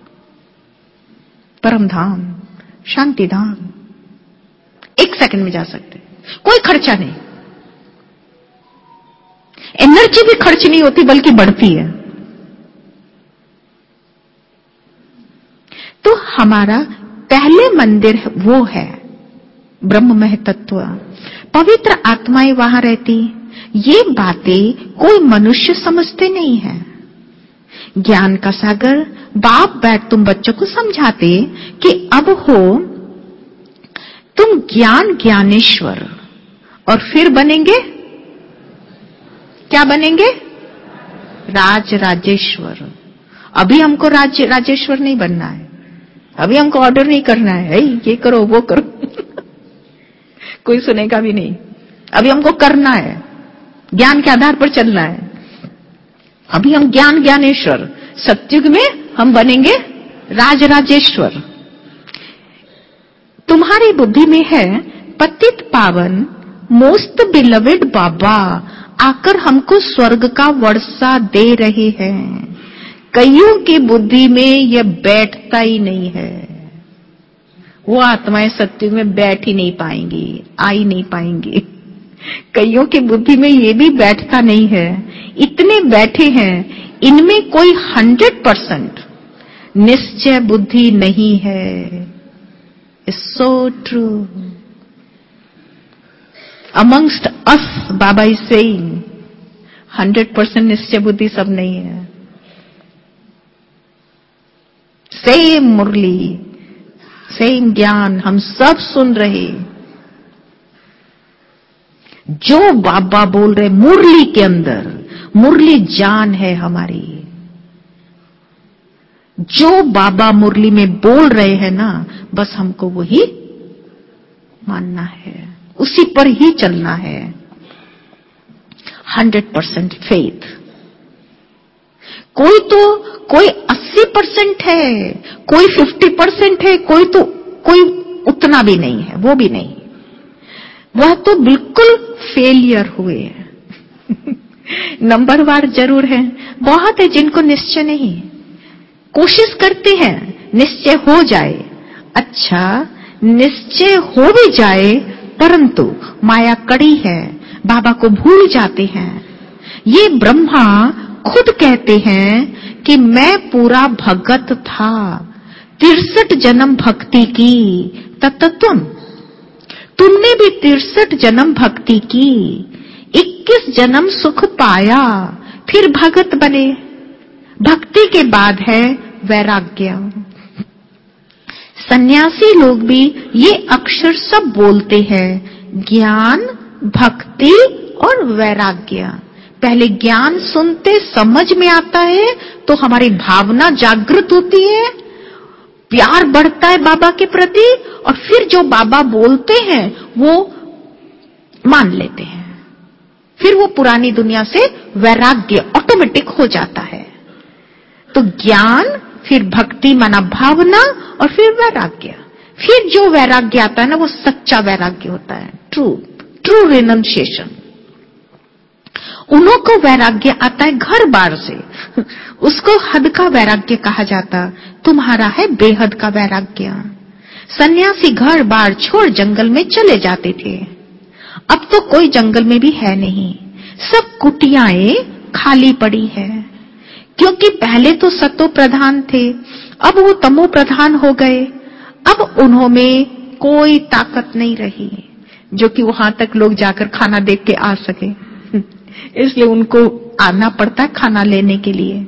परम धाम, शांति धाम। एक सेकंड में जा सकते, कोई खर्चा नहीं। एनर्जी भी खर्च नहीं होती, बल्कि बढ़ती है। तो हमारा पहले मंदिर वो है ब्रह्म महतत्व। पवित्र आत्माएं वहां रहती। ये बातें कोई मनुष्य समझते नहीं है। ज्ञान का सागर बाप बैठ तुम बच्चों को समझाते कि अब हो तुम ज्ञान ज्ञानेश्वर, और फिर बनेंगे क्या? बनेंगे राज राजेश्वर। अभी हमको राज राजेश्वर नहीं बनना है। अभी हमको ऑर्डर नहीं करना है, ये करो वो करो कोई सुनेगा भी नहीं। अभी हमको करना है, ज्ञान के आधार पर चलना है। अभी हम ज्ञान ज्ञानेश्वर, सत्युग में हम बनेंगे राज राजेश्वर। तुम्हारी बुद्धि में है पतित पावन मोस्ट बिलवेड बाबा आकर हमको स्वर्ग का वर्षा दे रहे हैं। कईयों की बुद्धि में यह बैठता ही नहीं है। वो आत्माएं सत्युग में बैठ ही नहीं पाएंगी, आ ही नहीं पाएंगी। कईयों की बुद्धि में ये भी बैठता नहीं है। इतने बैठे हैं, इनमें कोई हंड्रेड परसेंट निश्चय बुद्धि नहीं है। It's so true. Amongst us Baba is saying hundred percent निश्चय बुद्धि सब नहीं है। सेम मुरली, सेम ज्ञान हम सब सुन रहे। जो बाबा बोल रहे मुरली के अंदर, मुरली जान है हमारी। जो बाबा मुरली में बोल रहे हैं ना, बस हमको वही मानना है, उसी पर ही चलना है। Hundred percent faith. कोई तो कोई अस्सी परसेंट है, कोई फिफ्टी परसेंट है, कोई तो कोई उतना भी नहीं है, वो भी नहीं। वह तो बिल्कुल फेलियर हुए। नंबरवार जरूर है, बहुत है जिनको निश्चय नहीं। कोशिश करते हैं निश्चय हो जाए। अच्छा, निश्चय हो भी जाए परंतु माया कड़ी है, बाबा को भूल जाते हैं। ये ब्रह्मा खुद कहते हैं कि मैं पूरा भगत था, तिरसठ जन्म भक्ति की, तत तुम तुमने भी तिरसठ जन्म भक्ति की, इक्कीस जन्म सुख पाया, फिर भगत बने। भक्ति के बाद है वैराग्य। सन्यासी लोग भी ये अक्षर सब बोलते हैं, ज्ञान, भक्ति और वैराग्य। पहले ज्ञान सुनते समझ में आता है तो हमारी भावना जागृत होती है, प्यार बढ़ता है बाबा के प्रति, और फिर जो बाबा बोलते हैं वो मान लेते हैं। फिर वो पुरानी दुनिया से वैराग्य ऑटोमेटिक हो जाता है। तो ज्ञान, फिर भक्ति माना भावना, और फिर वैराग्य। फिर जो वैराग्य आता है ना वो सच्चा वैराग्य होता है, ट्रू ट्रू रिनंसिएशन। उन्हों को वैराग्य आता है घर बार से, उसको हद का वैराग्य कहा जाता। तुम्हारा है बेहद का वैराग्य। सन्यासी घर बार छोड़ जंगल में चले जाते थे। अब तो कोई जंगल में भी है नहीं, सब कुटियाएं खाली पड़ी है, क्योंकि पहले तो सतो प्रधान थे, अब वो तमो प्रधान हो गए। अब उन्हों में कोई ताकत नहीं रही जो कि वहां तक लोग जाकर खाना देख के आ सके, इसलिए उनको आना पड़ता है खाना लेने के लिए।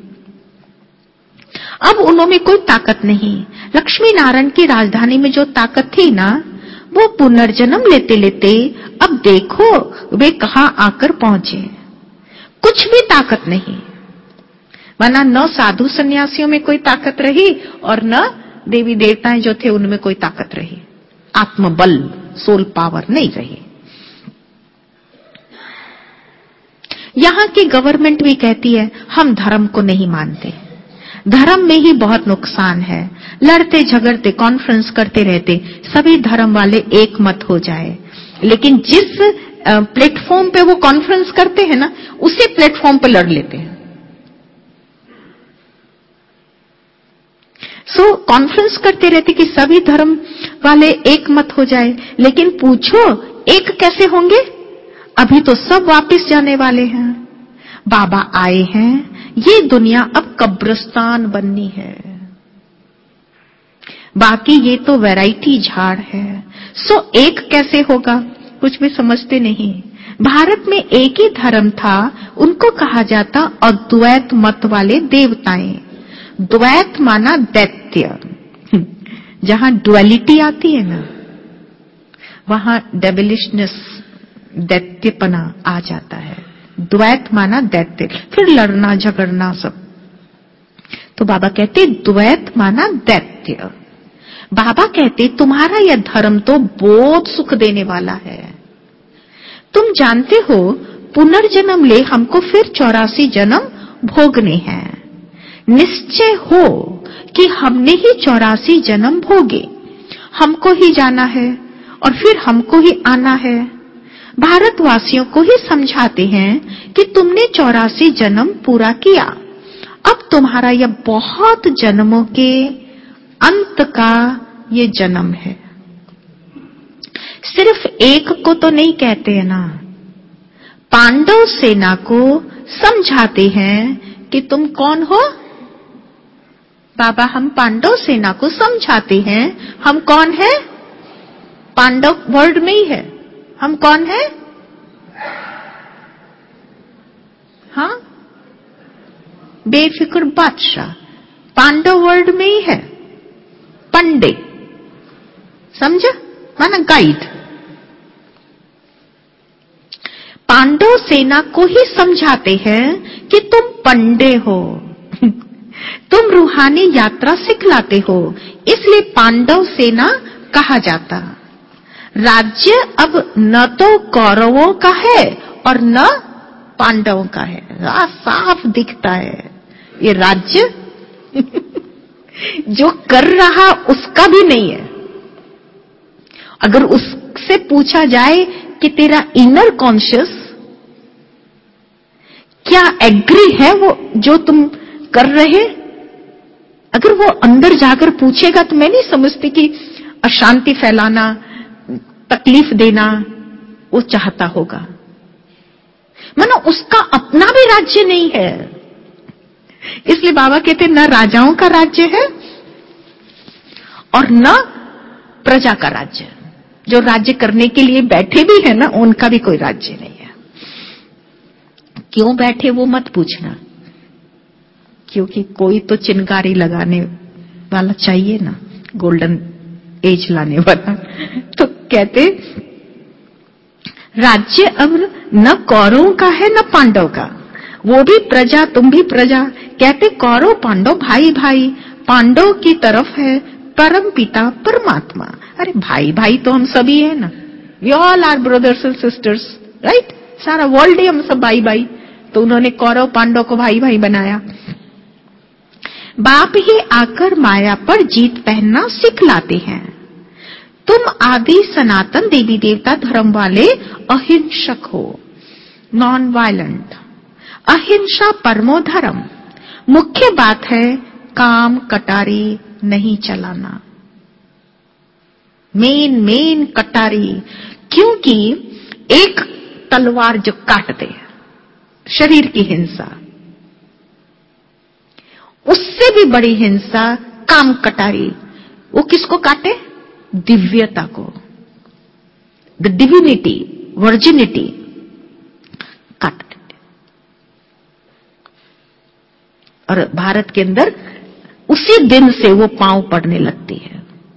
अब उन्हों में कोई ताकत नहीं। लक्ष्मी नारायण की राजधानी में जो ताकत थी ना, वो पुनर्जन्म लेते लेते अब देखो वे कहां आकर पहुंचे। कुछ भी ताकत नहीं, वरना न साधु सन्यासियों में कोई ताकत रही और न देवी देवताएं जो थे उनमें कोई ताकत रही। आत्मबल, सोल पावर नहीं रही। यहाँ की गवर्नमेंट भी कहती है हम धर्म को नहीं मानते, धर्म में ही बहुत नुकसान है। लड़ते झगड़ते कॉन्फ्रेंस करते रहते, सभी धर्म वाले एक मत हो जाए। लेकिन जिस प्लेटफॉर्म पे वो कॉन्फ्रेंस करते हैं ना, उसी प्लेटफॉर्म पे लड़ लेते हैं। सो so, कॉन्फ्रेंस करते रहते कि सभी धर्म वाले एक मत हो जाए, लेकिन पूछो एक कैसे होंगे? अभी तो सब वापस जाने वाले हैं। बाबा आए हैं, ये दुनिया अब कब्रिस्तान बननी है, बाकी ये तो वैरायटी झाड़ है। सो so, एक कैसे होगा? कुछ भी समझते नहीं। भारत में एक ही धर्म था, उनको कहा जाता अद्वैत मत वाले देवताएं। द्वैत माना दैत्य, जहां डुअलिटी आती है ना, वहां डेविलिशनेस, दैत्यपना आ जाता है। द्वैत माना दैत्य, फिर लड़ना झगड़ना सब। तो बाबा कहते द्वैत माना दैत्य। बाबा कहते तुम्हारा यह धर्म तो बहुत सुख देने वाला है। तुम जानते हो पुनर्जन्म ले हमको फिर चौरासी जन्म भोगने हैं। निश्चय हो कि हमने ही चौरासी जन्म भोगे, हमको ही जाना है और फिर हमको ही आना है। भारतवासियों को ही समझाते हैं कि तुमने चौरासी जन्म पूरा किया, अब तुम्हारा यह बहुत जन्मों के अंत का ये जन्म है। सिर्फ एक को तो नहीं कहते हैं ना, पांडव सेना को समझाते हैं कि तुम कौन हो। बाबा हम पांडव सेना को समझाते हैं हम कौन है। पांडव वर्ड में ही है, हम कौन है? हाँ, बेफिक्र बादशाह, पांडव वर्ड में ही है। पंडे समझा, माना गाइड। पांडव सेना को ही समझाते हैं कि तुम पंडे हो, तुम रूहानी यात्रा सिखलाते हो, इसलिए पांडव सेना कहा जाता। राज्य अब न तो कौरवों का है और न पांडवों का है, साफ दिखता है ये राज्य जो कर रहा उसका भी नहीं है। अगर उससे पूछा जाए कि तेरा इनर कॉन्शियस क्या एग्री है वो जो तुम कर रहे, अगर वो अंदर जाकर पूछेगा तो मैं नहीं समझती कि अशांति फैलाना, तकलीफ देना वो चाहता होगा। मानो उसका अपना भी राज्य नहीं है। इसलिए बाबा कहते न राजाओं का राज्य है और न प्रजा का राज्य। जो राज्य करने के लिए बैठे भी है ना, उनका भी कोई राज्य नहीं है। क्यों बैठे वो मत पूछना, क्योंकि कोई तो चिनगारी लगाने वाला चाहिए ना, गोल्डन एज लाने वाला। तो कहते राज्य अब न कौरवों का है न पांडव का, वो भी प्रजा तुम भी प्रजा। कहते कौरव पांडव भाई भाई, पांडव की तरफ है परम पिता परमात्मा। अरे भाई भाई तो हम सभी है ना, we all are brothers and sisters, right? सारा वर्ल्ड ही हम सब भाई भाई। तो उन्होंने कौरव पांडव को भाई भाई बनाया। बाप ही आकर माया पर जीत पहनना सिखलाते हैं। तुम आदि सनातन देवी देवता धर्म वाले अहिंसक हो, नॉन वायलेंट। अहिंसा परमो धर्म। मुख्य बात है काम कटारी नहीं चलाना। मेन मेन कटारी, क्योंकि एक तलवार जो काट दे, शरीर की हिंसा, उससे भी बड़ी हिंसा काम कटारी। वो किसको काटे? दिव्यता को, द डिविनिटी, वर्जिनिटी काट देते। और भारत के अंदर उसी दिन से वो पांव पड़ने लगती है,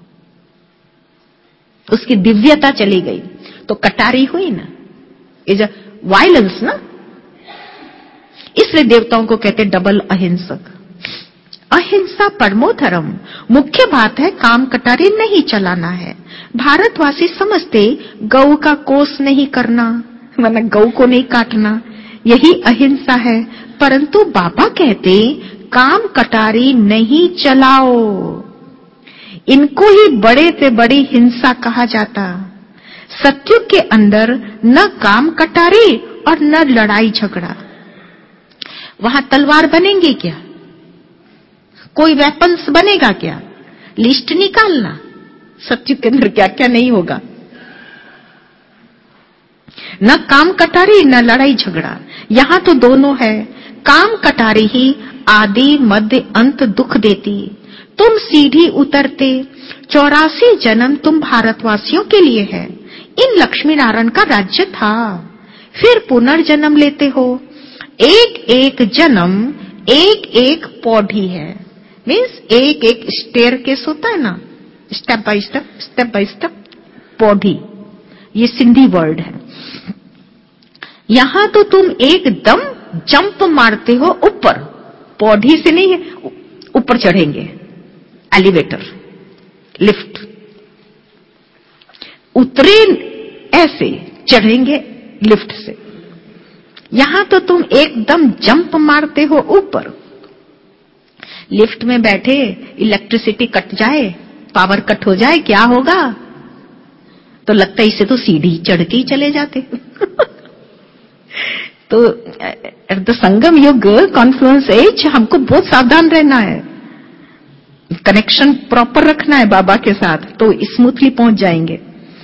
उसकी दिव्यता चली गई। तो कटारी हुई ना, इज अ वायलेंस ना। इसलिए देवताओं को कहते डबल अहिंसक। अहिंसा परमो धर्म। मुख्य बात है काम कटारी नहीं चलाना है। भारतवासी समझते गौ का कोस नहीं करना, मतलब गौ को नहीं काटना, यही अहिंसा है। परंतु बाबा कहते काम कटारी नहीं चलाओ। इनको ही बड़े से बड़ी हिंसा कहा जाता। सत्युग के अंदर न काम कटारी और न लड़ाई झगड़ा। वहां तलवार बनेंगे क्या? कोई वेपन्स बनेगा क्या? लिस्ट निकालना, सत्युग के अंदर क्या क्या नहीं होगा। न काम कटारी न लड़ाई झगड़ा। यहां तो दोनों है। काम कटारी ही आदि मध्य अंत दुख देती। तुम सीढ़ी उतरते, चौरासी जन्म तुम भारतवासियों के लिए है। इन लक्ष्मी नारायण का राज्य था, फिर पुनर्जन्म लेते हो। एक एक जन्म एक एक पौड़ी है। मीन्स एक एक स्टेयर केस होता है ना, step by step step by step पौड़ी, ये सिंधी वर्ड है। यहां तो तुम एकदम जंप मारते हो ऊपर, पौड़ी से नहीं है, ऊपर चढ़ेंगे। एलिवेटर, लिफ्ट, उतरे ऐसे, चढ़ेंगे लिफ्ट से। यहां तो तुम एकदम जंप मारते हो ऊपर। लिफ्ट में बैठे इलेक्ट्रिसिटी कट जाए, पावर कट हो जाए, क्या होगा? तो लगता है इसे तो सीढ़ी चढ़ के ही चले जाते। तो एट द संगम युग कॉन्फ्लुएंस एज हमको बहुत सावधान रहना है, कनेक्शन प्रॉपर रखना है बाबा के साथ, तो स्मूथली पहुंच जाएंगे।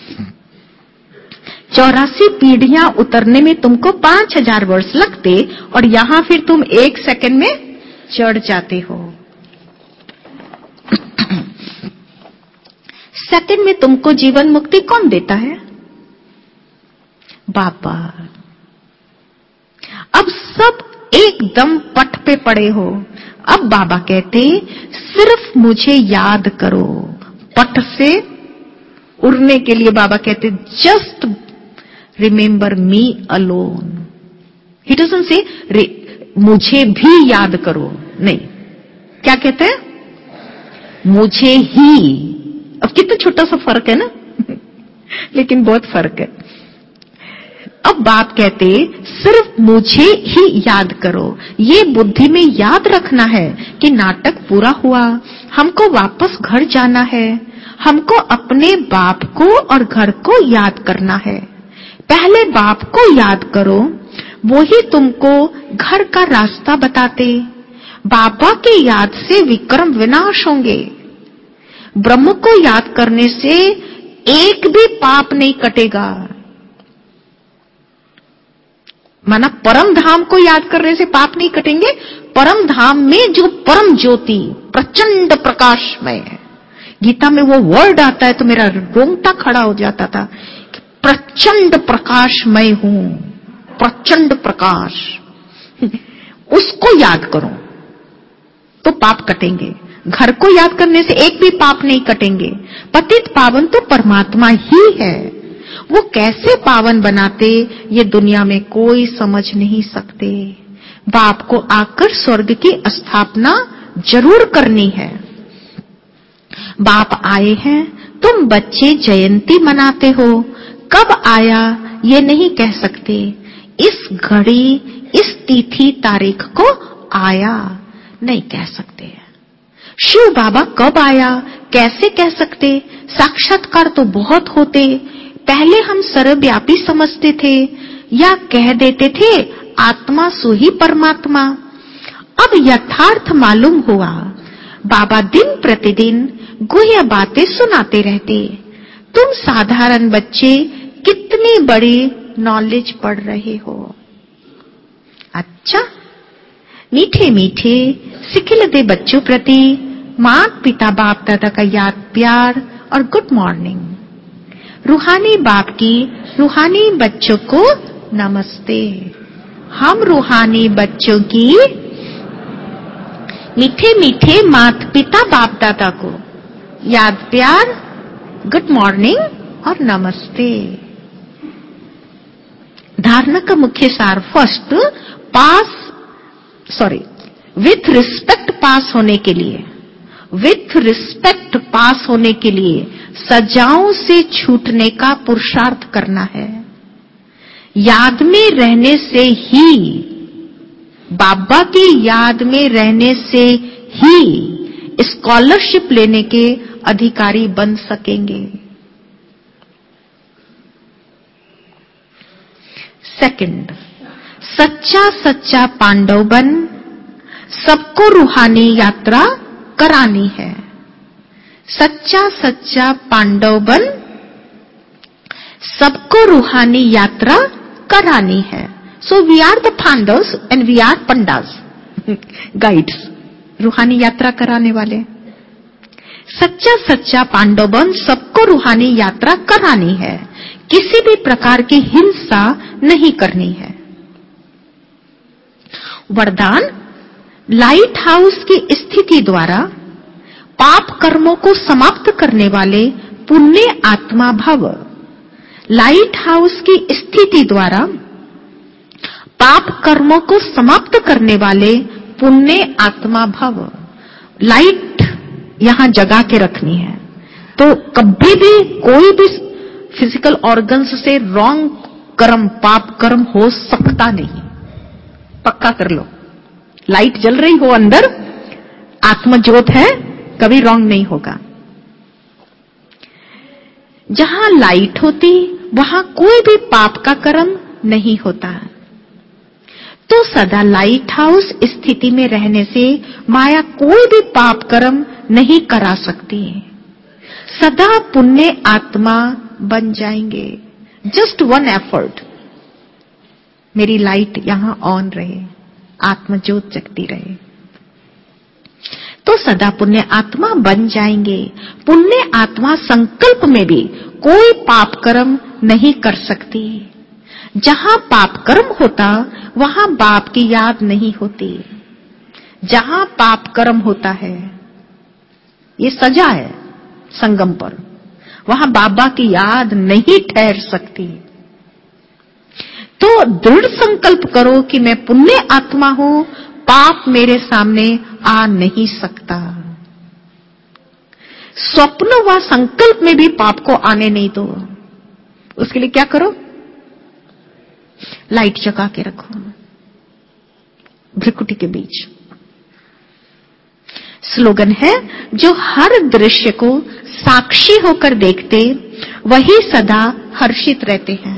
चौरासी पीढ़ियां उतरने में तुमको पांच हजार वर्ष लगते और यहां फिर तुम एक सेकंड में चढ़ जाते हो। सेकंड में तुमको जीवन मुक्ति कौन देता है? बाबा। अब सब एकदम पट पे पड़े हो। अब बाबा कहते सिर्फ मुझे याद करो। पट से उड़ने के लिए बाबा कहते just remember me alone. He doesn't say मुझे भी याद करो, नहीं, क्या कहते हैं? मुझे ही। अब कितना छोटा सा फर्क है ना, लेकिन बहुत फर्क है। अब बाप कहते सिर्फ मुझे ही याद करो। ये बुद्धि में याद रखना है कि नाटक पूरा हुआ, हमको वापस घर जाना है। हमको अपने बाप को और घर को याद करना है। पहले बाप को याद करो, वो ही तुमको घर का रास्ता बताते। बाबा की याद से विक्रम विनाश होंगे। ब्रह्म को याद करने से एक भी पाप नहीं कटेगा। माना परम धाम को याद करने से पाप नहीं कटेंगे। परम धाम में जो परम ज्योति प्रचंड प्रकाशमय है, गीता में वो वर्ड आता है तो मेरा रोंगटा खड़ा हो जाता था कि प्रचंड प्रकाशमय हूं, प्रचंड प्रकाश। उसको याद करो तो पाप कटेंगे। घर को याद करने से एक भी पाप नहीं कटेंगे। पतित पावन तो परमात्मा ही है, वो कैसे पावन बनाते ये दुनिया में कोई समझ नहीं सकते। बाप को आकर स्वर्ग की स्थापना जरूर करनी है। बाप आए हैं, तुम बच्चे जयंती मनाते हो, कब आया ये नहीं कह सकते। इस घड़ी इस तिथि तारीख को आया नहीं कह सकते। शिव बाबा कब आया कैसे कह सकते। साक्षात्कार तो बहुत होते, पहले हम सर्वव्यापी समझते थे या कह देते थे आत्मा सो ही परमात्मा। अब यथार्थ मालूम हुआ, बाबा दिन प्रतिदिन गुह्य बातें सुनाते रहते। तुम साधारण बच्चे कितनी बड़ी नॉलेज पढ़ रहे हो। अच्छा, मीठे मीठे सिखिलते बच्चों प्रति माता पिता बाप दादा का याद प्यार और गुड मॉर्निंग। रूहानी बाप की रूहानी बच्चों को नमस्ते। हम रूहानी बच्चों की मीठे मीठे माता पिता बाप दादा को याद प्यार गुड मॉर्निंग और नमस्ते। धारणा का मुख्य सार, first pass sorry with respect pass होने के लिए विथ रिस्पेक्ट पास होने के लिए सजाओं से छूटने का पुरुषार्थ करना है। याद में रहने से ही, बाबा की याद में रहने से ही स्कॉलरशिप लेने के अधिकारी बन सकेंगे। सेकंड, सच्चा सच्चा पांडव बन सबको रूहानी यात्रा करानी है। सच्चा सच्चा पांडव बन सबको रूहानी यात्रा करानी है। So we are the Pandavs and we are pandas, guides, रूहानी यात्रा कराने वाले। सच्चा सच्चा पांडव बन सबको रूहानी यात्रा करानी है, किसी भी प्रकार की हिंसा नहीं करनी है। वरदान, लाइट हाउस की स्थिति द्वारा पाप कर्मों को समाप्त करने वाले पुण्य आत्मा भव। लाइट हाउस की स्थिति द्वारा पाप कर्मों को समाप्त करने वाले पुण्य आत्मा भव। लाइट यहां जगा के रखनी है, तो कभी भी कोई भी फिजिकल ऑर्गन्स से रॉन्ग कर्म पाप कर्म हो सकता नहीं। पक्का कर लो, लाइट जल रही हो अंदर, आत्म ज्योत है, कभी रॉन्ग नहीं होगा। जहां लाइट होती वहां कोई भी पाप का कर्म नहीं होता। तो सदा लाइट हाउस स्थिति में रहने से माया कोई भी पाप कर्म नहीं करा सकती। सदा पुण्य आत्मा बन जाएंगे। जस्ट वन एफर्ट, मेरी लाइट यहां ऑन रहे, आत्मज्योत जगती रहे, तो सदा पुण्य आत्मा बन जाएंगे। पुण्य आत्मा संकल्प में भी कोई पाप कर्म नहीं कर सकती। जहां पाप कर्म होता वहां बाप की याद नहीं होती। जहां पाप कर्म होता है, ये सजा है संगम पर, वहां बाबा की याद नहीं ठहर सकती। तो दृढ़ संकल्प करो कि मैं पुण्य आत्मा हूं, पाप मेरे सामने आ नहीं सकता। स्वप्न व संकल्प में भी पाप को आने नहीं दो। उसके लिए क्या करो? लाइट जगा के रखो भ्रिकुटी के बीच। स्लोगन है, जो हर दृश्य को साक्षी होकर देखते वही सदा हर्षित रहते हैं।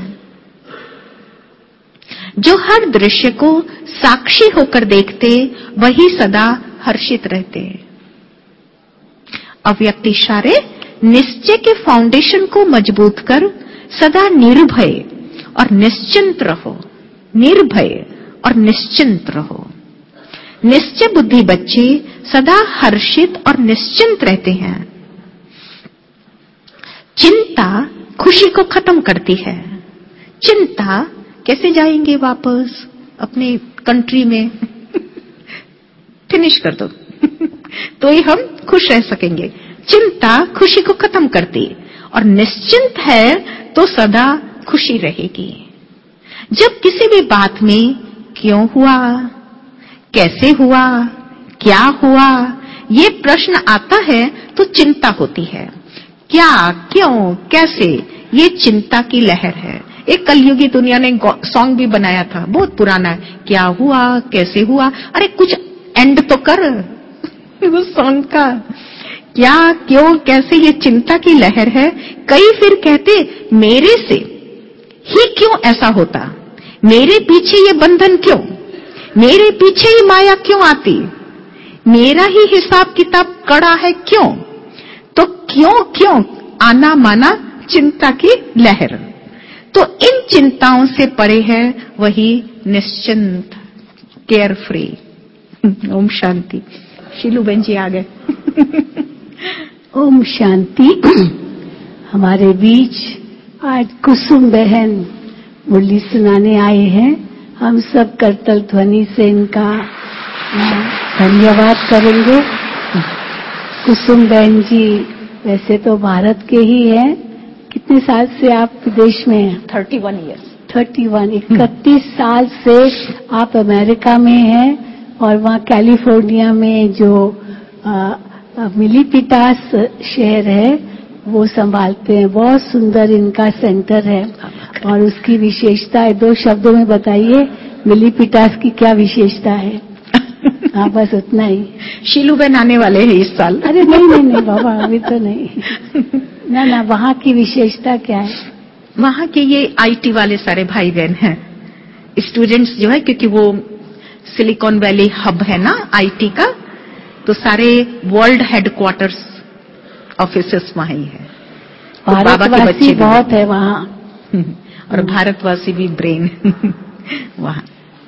जो हर दृश्य को साक्षी होकर देखते वही सदा हर्षित रहते। अव्यक्त इशारे निश्चय के फाउंडेशन को मजबूत कर सदा निर्भय और निश्चिंत रहो। निर्भय और निश्चिंत रहो। निश्चय बुद्धि बच्चे सदा हर्षित और निश्चिंत रहते हैं। चिंता खुशी को खत्म करती है। चिंता कैसे जाएंगे वापस अपने कंट्री में फिनिश कर दो तो ही हम खुश रह सकेंगे। चिंता खुशी को खत्म करती और निश्चिंत है तो सदा खुशी रहेगी। जब किसी भी बात में क्यों हुआ, कैसे हुआ, क्या हुआ, ये प्रश्न आता है तो चिंता होती है। क्या, क्यों, कैसे, ये चिंता की लहर है। एक कलयुगी दुनिया ने सॉन्ग भी बनाया था, बहुत पुराना है, क्या हुआ, कैसे हुआ। अरे कुछ एंड तो कर वो सॉन्ग का। क्या, क्यों, कैसे, ये चिंता की लहर है। कई फिर कहते मेरे से ही क्यों ऐसा होता, मेरे पीछे ये बंधन क्यों, मेरे पीछे ही माया क्यों आती, मेरा ही हिसाब किताब कड़ा है क्यों। तो क्यों क्यों आना माना चिंता की लहर। तो इन चिंताओं से परे है वही निश्चिंत, केयर फ्री। ओम शांति। शीलू बहन जी आ गए। ओम शांति। हमारे बीच आज कुसुम बहन मुरली सुनाने आए हैं। हम सब करतल ध्वनि से इनका धन्यवाद करेंगे। कुसुम बहन जी वैसे तो भारत के ही हैं। कितने साल से आप विदेश में हैं? Thirty one years. Thirty one इकतीस साल से आप अमेरिका में हैं और वहाँ कैलिफोर्निया में जो आ, मिलीपिटास शहर है वो संभालते हैं। बहुत सुंदर इनका सेंटर है और उसकी विशेषता है। दो शब्दों में बताइए मिलीपिटास की क्या विशेषता है? हाँ बस उतना ही। शीलू बहन आने वाले हैं इस साल। अरे नहीं नहीं नहीं बाबा अभी तो नहीं। ना ना वहाँ की विशेषता क्या है? वहाँ के ये आईटी वाले सारे भाई बहन हैं, स्टूडेंट्स जो है, क्योंकि वो सिलिकॉन वैली हब है ना आईटी का, तो सारे वर्ल्ड हेडक्वार्टर्स ऑफिसेस वहाँ ही है। तो भारतवासी बहुत है वहाँ और भारतवासी भी ब्रेन वहाँ।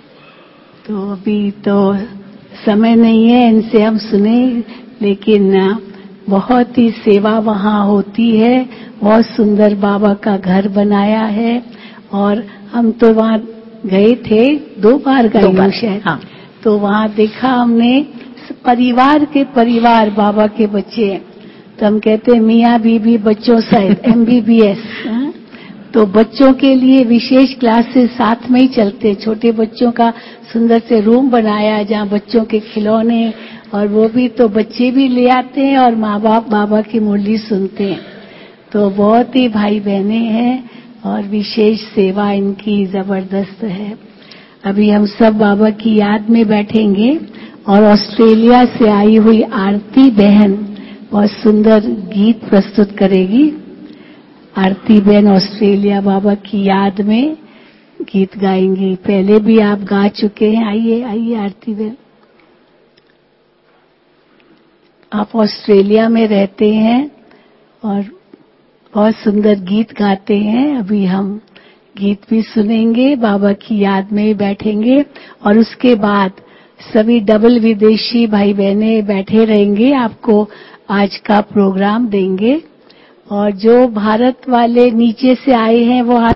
तो अभी तो समय नहीं है इनसे हम सुने, लेकिन बहुत ही सेवा वहाँ होती है। बहुत सुंदर बाबा का घर बनाया है और हम तो वहाँ गए थे, दो बार गए हूँ शायद। हाँ। तो वहाँ देखा हमने परिवार के परिवार बाबा के बच्चे, तो हम कहते मियाँ बीबी बच्चों सहित एमबीबीएस। तो बच्चों के लिए विशेष क्लासेस साथ में ही चलते। छोटे बच्चों का सुंदर से रूम बनाया जहाँ बच्चों के खिलौने, और वो भी तो बच्चे भी ले आते हैं और माँ बाप बाबा की मुरली सुनते हैं। तो बहुत ही भाई बहने हैं और विशेष सेवा इनकी जबरदस्त है। अभी हम सब बाबा की याद में बैठेंगे और ऑस्ट्रेलिया से आई हुई आरती बहन बहुत सुंदर गीत प्रस्तुत करेगी। आरती बहन ऑस्ट्रेलिया बाबा की याद में गीत गाएंगी। पहले भी आप गा चुके हैं। आइए आइए आरती बहन। आप ऑस्ट्रेलिया में रहते हैं और बहुत सुंदर गीत गाते हैं। अभी हम गीत भी सुनेंगे, बाबा की याद में बैठेंगे और उसके बाद सभी डबल विदेशी भाई बहने बैठे रहेंगे, आपको आज का प्रोग्राम देंगे। और जो भारत वाले नीचे से आए हैं वो